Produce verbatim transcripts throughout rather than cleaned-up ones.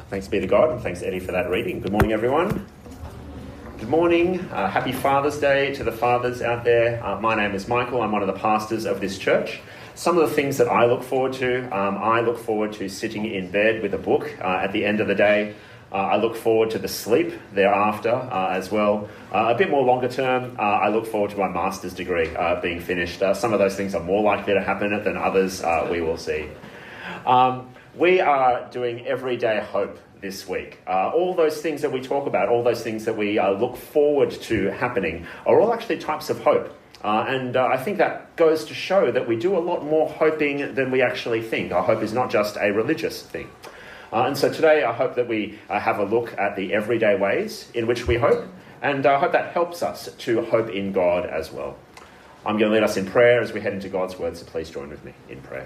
Thanks be to God, and thanks, Eddie, for that reading. Good morning, everyone. Good morning. Uh, happy Father's Day to the fathers out there. Uh, my name is Michael. I'm one of the pastors of this church. Some of the things that I look forward to, um, I look forward to sitting in bed with a book uh, at the end of the day. Uh, I look forward to the sleep thereafter uh, as well. Uh, a bit more longer term, uh, I look forward to my master's degree uh, being finished. Uh, some of those things are more likely to happen than others. Uh, we will see. Um, we are doing Everyday Hope this week. Uh, all those things that we talk about, all those things that we uh, look forward to happening are all actually types of hope. Uh, and uh, I think that goes to show that we do a lot more hoping than we actually think. Our hope is not just a religious thing. Uh, and so today I hope that we uh, have a look at the everyday ways in which we hope, and I hope that helps us to hope in God as well. I'm going to lead us in prayer as we head into God's word, so please join with me in prayer.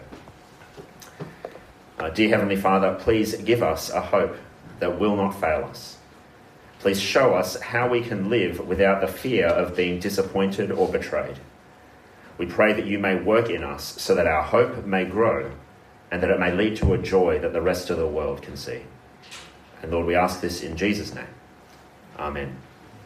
Uh, dear Heavenly Father, please give us a hope that will not fail us. Please show us how we can live without the fear of being disappointed or betrayed. We pray that you may work in us so that our hope may grow and that it may lead to a joy that the rest of the world can see. And Lord, we ask this in Jesus' name. Amen.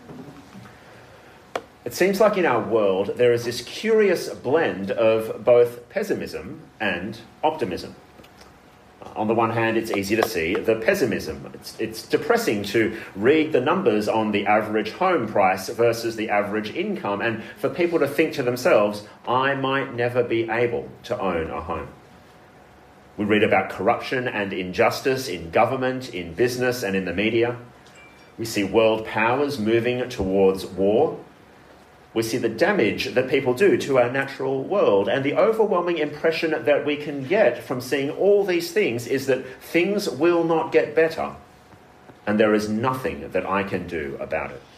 It seems like in our world there is this curious blend of both pessimism and optimism. On the one hand, it's easy to see the pessimism. It's, it's depressing to read the numbers on the average home price versus the average income, and for people to think to themselves, I might never be able to own a home. We read about corruption and injustice in government, in business, and in the media. We see world powers moving towards war. We see the damage that people do to our natural world, and the overwhelming impression that we can get from seeing all these things is that things will not get better, and there is nothing that I can do about it.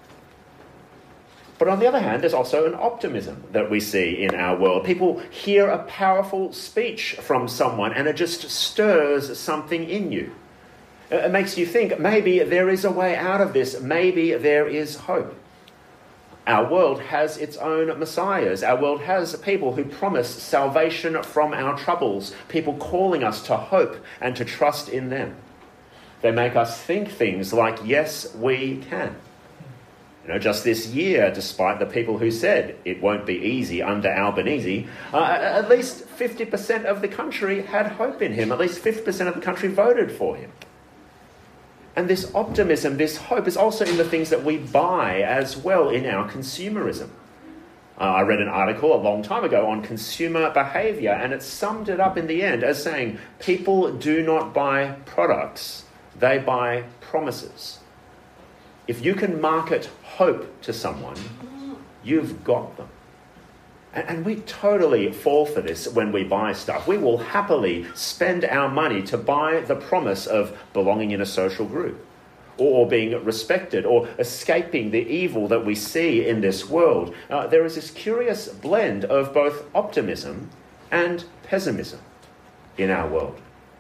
But on the other hand, there's also an optimism that we see in our world. People hear a powerful speech from someone, and it just stirs something in you. It makes you think, maybe there is a way out of this, maybe there is hope. Our world has its own messiahs. Our world has people who promise salvation from our troubles, people calling us to hope and to trust in them. They make us think things like, yes, we can. You know, just this year, despite the people who said it won't be easy under Albanese, uh, at least fifty percent of the country had hope in him. At least fifty percent of the country voted for him. And this optimism, this hope is also in the things that we buy as well in our consumerism. Uh, I read an article a long time ago on consumer behaviour, and it summed it up in the end as saying, people do not buy products, they buy promises. If you can market hope to someone, you've got them. And we totally fall for this when we buy stuff. We will happily spend our money to buy the promise of belonging in a social group, or being respected, or escaping the evil that we see in this world. Uh, there is this curious blend of both optimism and pessimism in our world.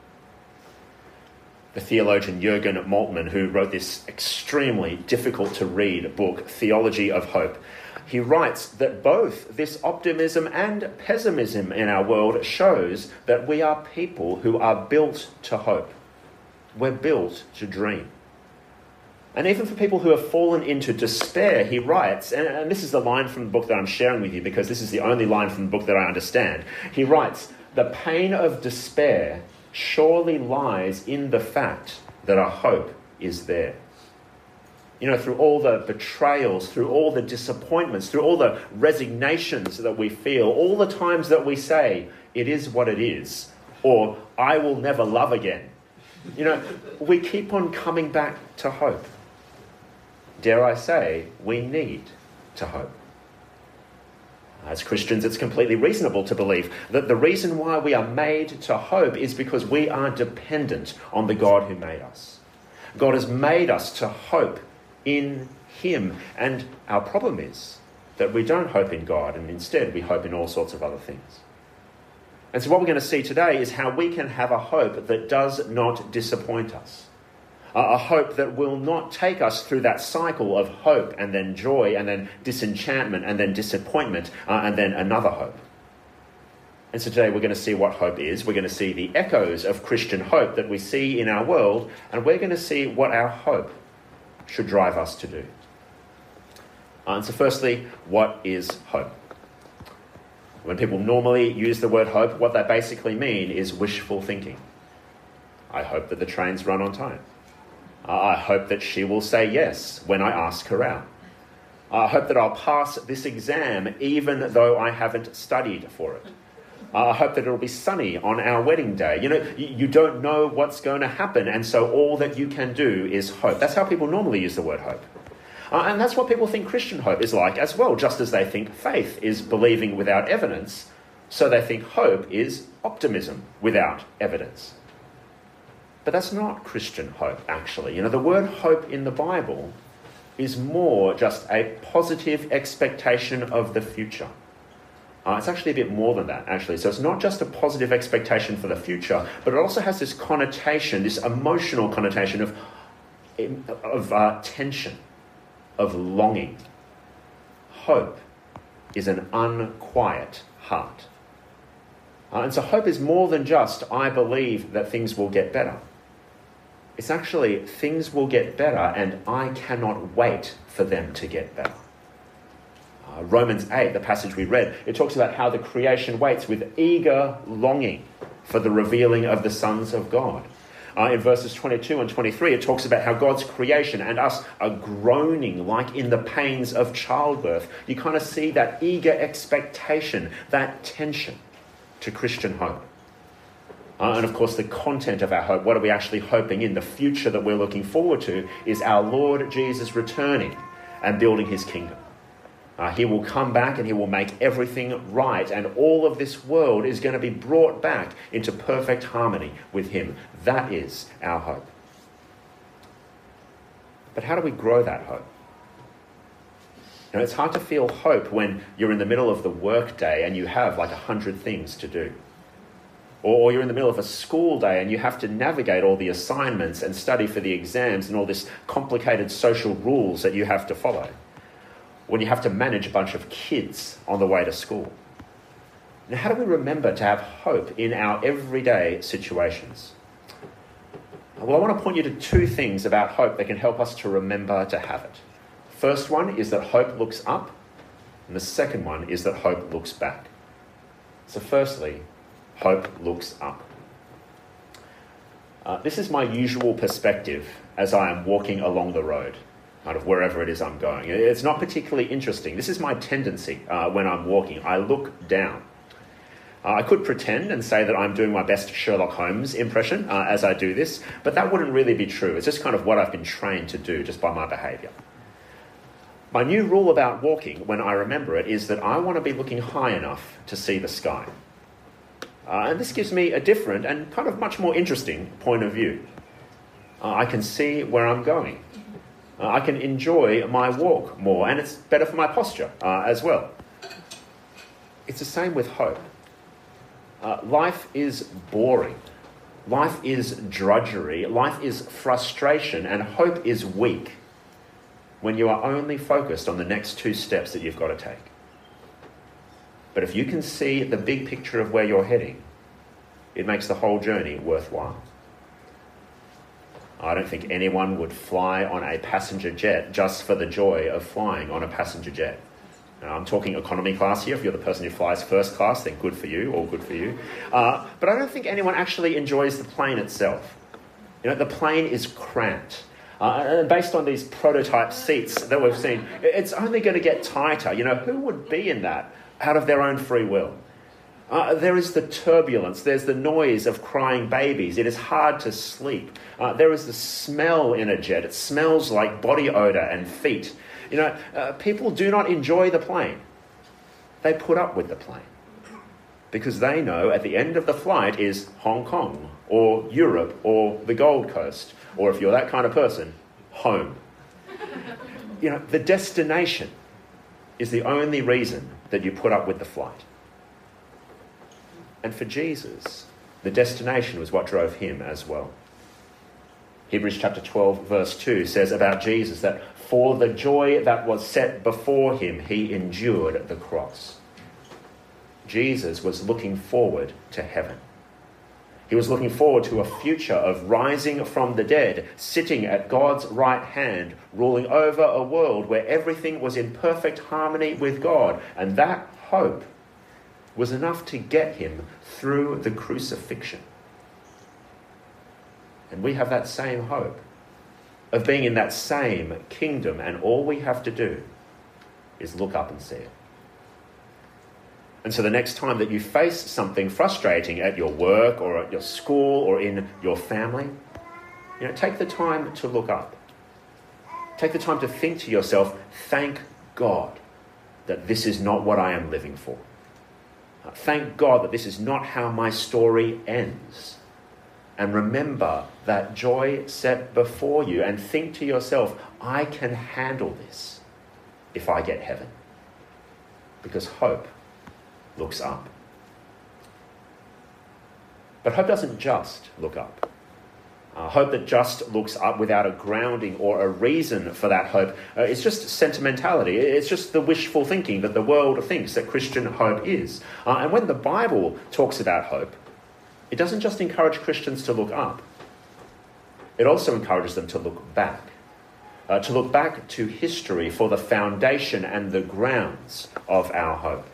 The theologian Jürgen Moltmann, who wrote this extremely difficult to read book, Theology of Hope, he writes that both this optimism and pessimism in our world shows that we are people who are built to hope. We're built to dream. And even for people who have fallen into despair, he writes, and, and this is the line from the book that I'm sharing with you because this is the only line from the book that I understand. He writes, the pain of despair surely lies in the fact that a hope is there. You know, through all the betrayals, through all the disappointments, through all the resignations that we feel, all the times that we say, it is what it is, or I will never love again. You know, we keep on coming back to hope. Dare I say, we need to hope. As Christians, it's completely reasonable to believe that the reason why we are made to hope is because we are dependent on the God who made us. God has made us to hope in him. And our problem is that we don't hope in God, and instead we hope in all sorts of other things. And so what we're going to see today is how we can have a hope that does not disappoint us. A hope that will not take us through that cycle of hope and then joy and then disenchantment and then disappointment uh, and then another hope. And so today we're going to see what hope is. We're going to see the echoes of Christian hope that we see in our world, and we're going to see what our hope should drive us to do. Uh, and so firstly, what is hope? When people normally use the word hope, what they basically mean is wishful thinking. I hope that the trains run on time. Uh, I hope that she will say yes when I ask her out. I hope that I'll pass this exam even though I haven't studied for it. Uh, I hope that it'll be sunny on our wedding day. You know, you, you don't know what's going to happen, and so all that you can do is hope. That's how people normally use the word hope. Uh, and that's what people think Christian hope is like as well, just as they think faith is believing without evidence, so they think hope is optimism without evidence. But that's not Christian hope, actually. You know, the word hope in the Bible is more just a positive expectation of the future. Uh, it's actually a bit more than that, actually. So it's not just a positive expectation for the future, but it also has this connotation, this emotional connotation of, of uh, tension, of longing. Hope is an unquiet heart. Uh, and so hope is more than just, I believe that things will get better. It's actually, things will get better and I cannot wait for them to get better. Uh, Romans eight, the passage we read, it talks about how the creation waits with eager longing for the revealing of the sons of God. Uh, in verses twenty-two and twenty-three, it talks about how God's creation and us are groaning like in the pains of childbirth. You kind of see that eager expectation, that tension to Christian hope. Uh, and of course, the content of our hope, what are we actually hoping in? The future that we're looking forward to is our Lord Jesus returning and building his kingdom. Uh, he will come back and he will make everything right, and all of this world is going to be brought back into perfect harmony with him. That is our hope. But how do we grow that hope? You know, it's hard to feel hope when you're in the middle of the workday and you have like a hundred things to do. Or you're in the middle of a school day and you have to navigate all the assignments and study for the exams and all this complicated social rules that you have to follow. When you have to manage a bunch of kids on the way to school. Now, how do we remember to have hope in our everyday situations? Well, I want to point you to two things about hope that can help us to remember to have it. First one is that hope looks up, and the second one is that hope looks back. So firstly, hope looks up. Uh, this is my usual perspective as I am walking along the road, kind of wherever it is I'm going. It's not particularly interesting. This is my tendency uh, when I'm walking. I look down. Uh, I could pretend and say that I'm doing my best Sherlock Holmes impression uh, as I do this, but that wouldn't really be true. It's just kind of what I've been trained to do just by my behaviour. My new rule about walking, when I remember it, is that I want to be looking high enough to see the sky. Uh, and this gives me a different and kind of much more interesting point of view. Uh, I can see where I'm going. Uh, I can enjoy my walk more, and it's better for my posture uh, as well. It's the same with hope. Uh, life is boring. Life is drudgery. Life is frustration, and hope is weak when you are only focused on the next two steps that you've got to take. But if you can see the big picture of where you're heading, it makes the whole journey worthwhile. I don't think anyone would fly on a passenger jet just for the joy of flying on a passenger jet. Now, I'm talking economy class here. If you're the person who flies first class, then good for you, all good for you. Uh, but I don't think anyone actually enjoys the plane itself. You know, the plane is cramped. Uh, and based on these prototype seats that we've seen, it's only going to get tighter. You know, who would be in that out of their own free will? Uh, there is the turbulence. There's the noise of crying babies. It is hard to sleep. Uh, there is the smell in a jet. It smells like body odour and feet. You know, uh, people do not enjoy the plane. They put up with the plane because they know at the end of the flight is Hong Kong or Europe or the Gold Coast, or if you're that kind of person, home. You know, the destination is the only reason that you put up with the flight. And for Jesus, the destination was what drove him as well. Hebrews chapter twelve verse two says about Jesus that for the joy that was set before him, he endured the cross. Jesus was looking forward to heaven. He was looking forward to a future of rising from the dead, sitting at God's right hand, ruling over a world where everything was in perfect harmony with God. And that hope was enough to get him through the crucifixion. And we have that same hope of being in that same kingdom, and all we have to do is look up and see it. And so the next time that you face something frustrating at your work or at your school or in your family, you know, take the time to look up. Take the time to think to yourself, thank God that this is not what I am living for. Uh, thank God that this is not how my story ends. And remember that joy set before you, and think to yourself, I can handle this if I get heaven. Because hope looks up. But hope doesn't just look up. Uh, hope that just looks up without a grounding or a reason for that hope, uh, it's just sentimentality. It's just the wishful thinking that the world thinks that Christian hope is. Uh, and when the Bible talks about hope, it doesn't just encourage Christians to look up. It also encourages them to look back. Uh, to look back to history for the foundation and the grounds of our hope.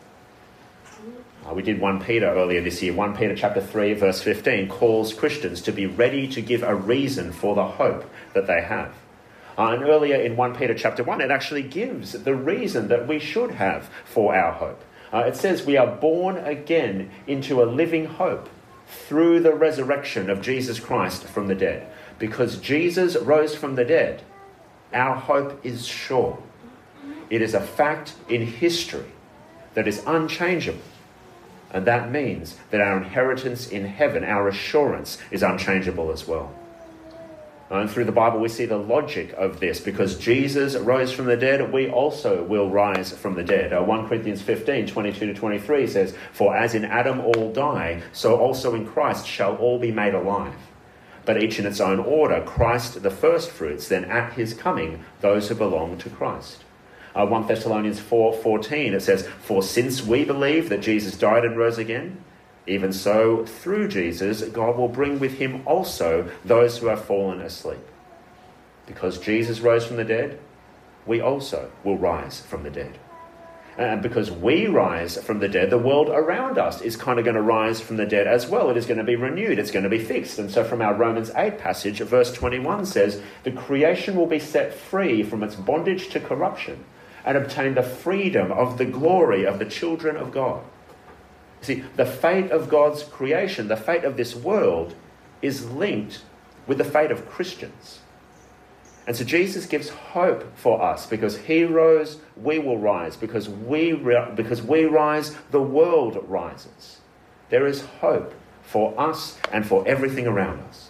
Uh, we did First Peter earlier this year. First Peter chapter three, verse fifteen, calls Christians to be ready to give a reason for the hope that they have. Uh, and earlier in First Peter chapter one, it actually gives the reason that we should have for our hope. Uh, it says we are born again into a living hope through the resurrection of Jesus Christ from the dead. Because Jesus rose from the dead, our hope is sure. It is a fact in history that is unchangeable. And that means that our inheritance in heaven, our assurance, is unchangeable as well. And through the Bible, we see the logic of this. Because Jesus rose from the dead, we also will rise from the dead. Uh, First Corinthians fifteen, twenty-two to twenty-three says, For as in Adam all die, so also in Christ shall all be made alive. But each in its own order, Christ the firstfruits, then at his coming, those who belong to Christ. Uh, First Thessalonians four fourteen, it says, For since we believe that Jesus died and rose again, even so, through Jesus, God will bring with him also those who have fallen asleep. Because Jesus rose from the dead, we also will rise from the dead. And because we rise from the dead, the world around us is kind of going to rise from the dead as well. It is going to be renewed. It's going to be fixed. And so from our Romans eight passage, verse twenty-one says, The creation will be set free from its bondage to corruption and obtain the freedom of the glory of the children of God. See, the fate of God's creation, the fate of this world, is linked with the fate of Christians. And so Jesus gives hope for us. Because he rose, we will rise. Because we, because we rise, the world rises. There is hope for us and for everything around us.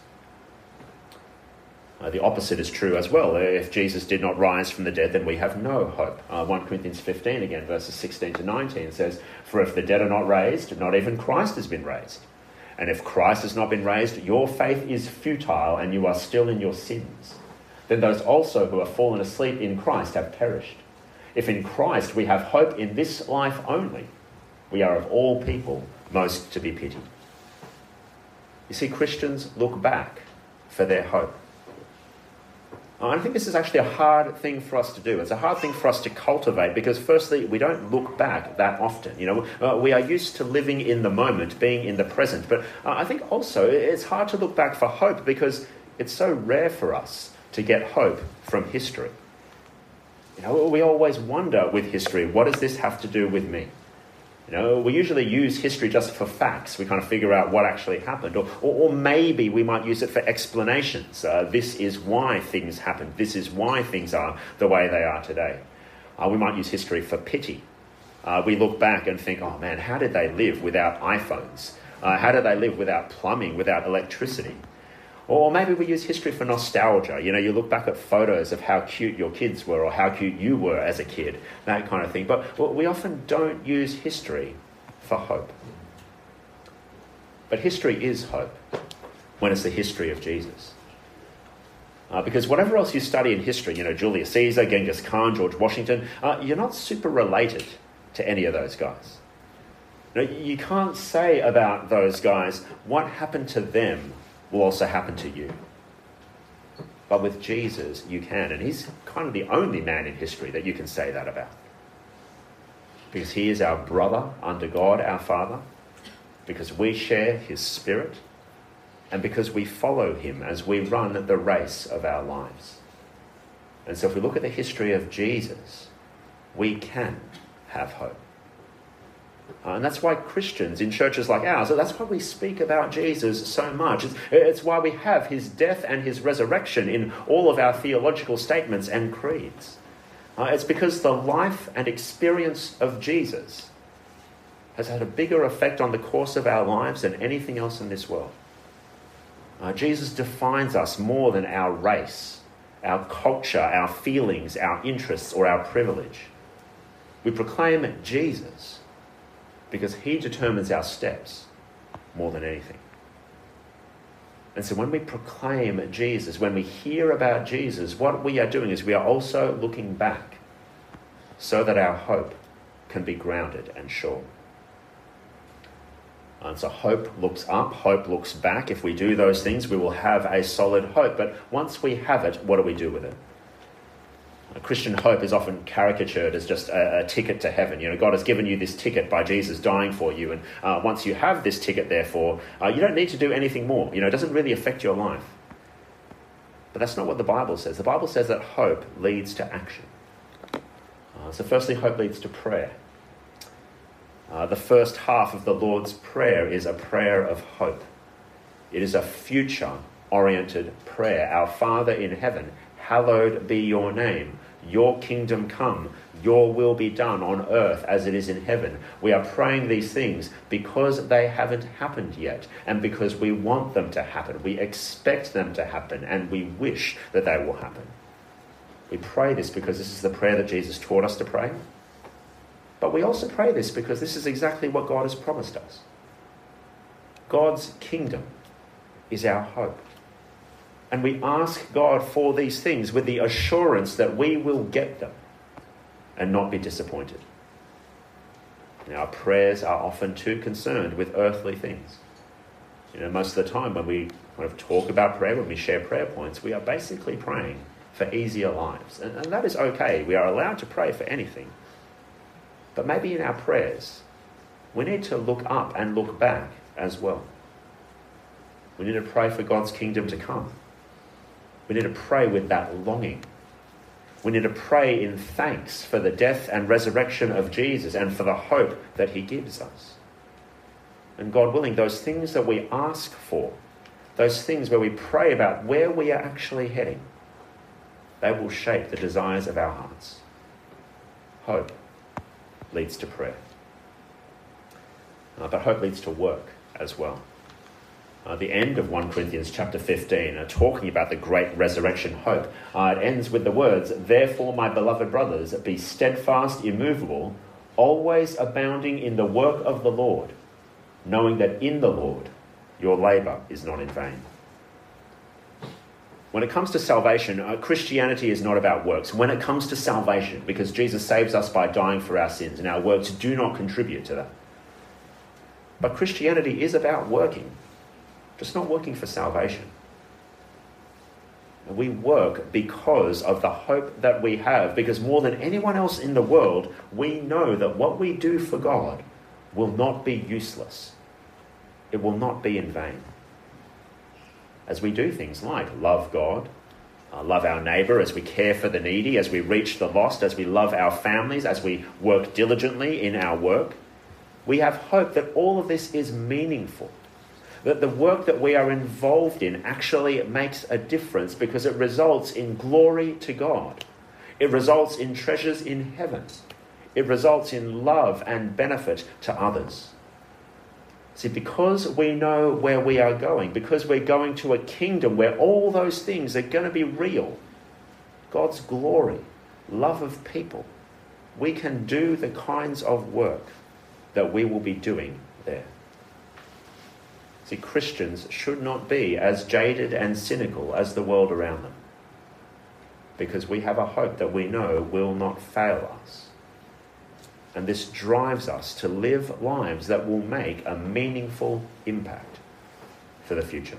Uh, the opposite is true as well. If Jesus did not rise from the dead, then we have no hope. Uh, First Corinthians fifteen, again, verses sixteen to nineteen says, For if the dead are not raised, not even Christ has been raised. And if Christ has not been raised, your faith is futile and you are still in your sins. Then those also who have fallen asleep in Christ have perished. If in Christ we have hope in this life only, we are of all people most to be pitied. You see, Christians look back for their hope. I think this is actually a hard thing for us to do. It's a hard thing for us to cultivate because, firstly, we don't look back that often. You know, uh, we are used to living in the moment, being in the present. But uh, I think also it's hard to look back for hope because it's so rare for us to get hope from history. You know, we always wonder with history, what does this have to do with me? You know, we usually use history just for facts. We kind of figure out what actually happened. Or, or, or maybe we might use it for explanations. Uh, this is why things happened. This is why things are the way they are today. Uh, we might use history for pity. Uh, we look back and think, oh man, how did they live without iPhones? Uh, how did they live without plumbing, without electricity? Or maybe we use history for nostalgia. You know, you look back at photos of how cute your kids were or how cute you were as a kid, that kind of thing. But we often don't use history for hope. But history is hope when it's the history of Jesus. Uh, because whatever else you study in history, you know, Julius Caesar, Genghis Khan, George Washington, uh, you're not super related to any of those guys. You know, you can't say about those guys, what happened to them will also happen to you. But with Jesus, you can. And he's kind of the only man in history that you can say that about. Because he is our brother under God, our Father. Because we share his spirit. And because we follow him as we run the race of our lives. And so if we look at the history of Jesus, we can have hope. Uh, and that's why Christians in churches like ours, that's why we speak about Jesus so much. It's, it's why we have his death and his resurrection in all of our theological statements and creeds. Uh, it's because the life and experience of Jesus has had a bigger effect on the course of our lives than anything else in this world. Uh, Jesus defines us more than our race, our culture, our feelings, our interests, or our privilege. We proclaim Jesus because he determines our steps more than anything. And so when we proclaim Jesus, when we hear about Jesus, what we are doing is we are also looking back so that our hope can be grounded and sure. And so hope looks up, hope looks back. If we do those things, we will have a solid hope. But once we have it, what do we do with it? A Christian hope is often caricatured as just a, a ticket to heaven. You know, God has given you this ticket by Jesus dying for you. And uh, once you have this ticket, therefore, uh, you don't need to do anything more. You know, it doesn't really affect your life. But that's not what the Bible says. The Bible says that hope leads to action. Uh, so firstly, hope leads to prayer. Uh, the first half of the Lord's Prayer is a prayer of hope. It is a future-oriented prayer. Our Father in heaven, hallowed be your name. Your kingdom come. Your will be done on earth as it is in heaven. We are praying these things because they haven't happened yet and because we want them to happen. We expect them to happen and we wish that they will happen. We pray this because this is the prayer that Jesus taught us to pray. But we also pray this because this is exactly what God has promised us. God's kingdom is our hope. And we ask God for these things with the assurance that we will get them and not be disappointed. Now, our prayers are often too concerned with earthly things. You know, most of the time when we kind of talk about prayer, when we share prayer points, we are basically praying for easier lives. And, and that is okay. We are allowed to pray for anything. But maybe in our prayers, we need to look up and look back as well. We need to pray for God's kingdom to come. We need to pray with that longing. We need to pray in thanks for the death and resurrection of Jesus and for the hope that he gives us. And God willing, those things that we ask for, those things where we pray about where we are actually heading, they will shape the desires of our hearts. Hope leads to prayer. Uh, but hope leads to work as well. Uh, the end of First Corinthians chapter fifteen, uh, talking about the great resurrection hope, uh, it ends with the words, "Therefore, my beloved brothers, be steadfast, immovable, always abounding in the work of the Lord, knowing that in the Lord your labour is not in vain." When it comes to salvation, uh, Christianity is not about works. When it comes to salvation, because Jesus saves us by dying for our sins, and our works do not contribute to that. But Christianity is about working, just not working for salvation. We work because of the hope that we have, because more than anyone else in the world, we know that what we do for God will not be useless. It will not be in vain. As we do things like love God, uh, love our neighbour, as we care for the needy, as we reach the lost, as we love our families, as we work diligently in our work, we have hope that all of this is meaningful, that the work that we are involved in actually makes a difference because it results in glory to God. It results in treasures in heaven. It results in love and benefit to others. See, because we know where we are going, because we're going to a kingdom where all those things are going to be real, God's glory, love of people, we can do the kinds of work that we will be doing there. See, Christians should not be as jaded and cynical as the world around them, because we have a hope that we know will not fail us. And this drives us to live lives that will make a meaningful impact for the future.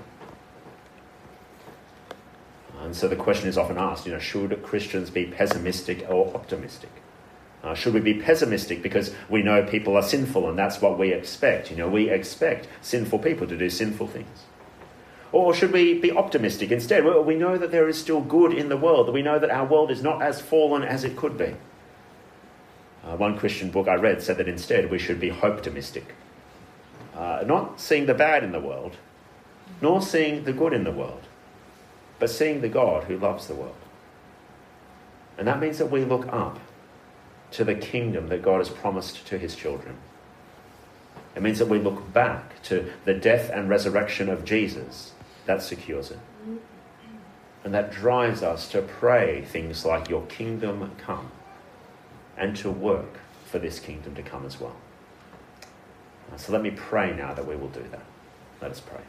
And so the question is often asked, you know, should Christians be pessimistic or optimistic? Uh, should we be pessimistic because we know people are sinful and that's what we expect? You know, we expect sinful people to do sinful things. Or should we be optimistic instead? Well, we know that there is still good in the world, that we know that our world is not as fallen as it could be. Uh, one Christian book I read said that instead we should be hope-optimistic. Uh, not seeing the bad in the world, nor seeing the good in the world, but seeing the God who loves the world. And that means that we look up to the kingdom that God has promised to his children. It means that we look back to the death and resurrection of Jesus. That secures it. And that drives us to pray things like, your kingdom come, and to work for this kingdom to come as well. So let me pray now that we will do that. Let us pray.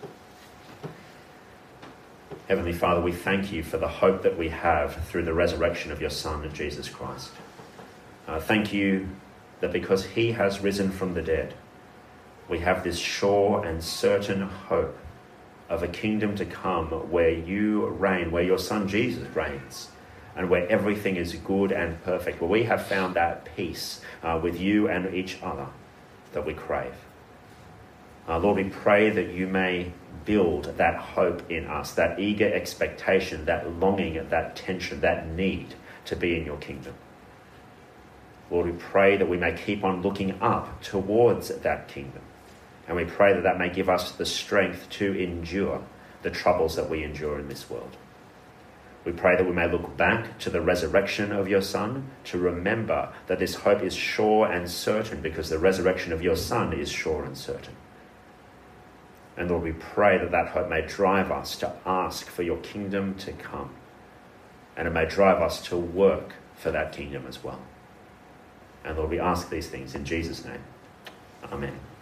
Heavenly Father, we thank you for the hope that we have through the resurrection of your Son, Jesus Christ. Uh, thank you that because he has risen from the dead, we have this sure and certain hope of a kingdom to come where you reign, where your Son Jesus reigns, and where everything is good and perfect, where we have found that peace uh, with you and each other that we crave. Uh, Lord, we pray that you may build that hope in us, that eager expectation, that longing, that tension, that need to be in your kingdom. Lord, we pray that we may keep on looking up towards that kingdom. And we pray that that may give us the strength to endure the troubles that we endure in this world. We pray that we may look back to the resurrection of your Son, to remember that this hope is sure and certain because the resurrection of your Son is sure and certain. And Lord, we pray that that hope may drive us to ask for your kingdom to come. And it may drive us to work for that kingdom as well. And Lord, we ask these things in Jesus' name. Amen.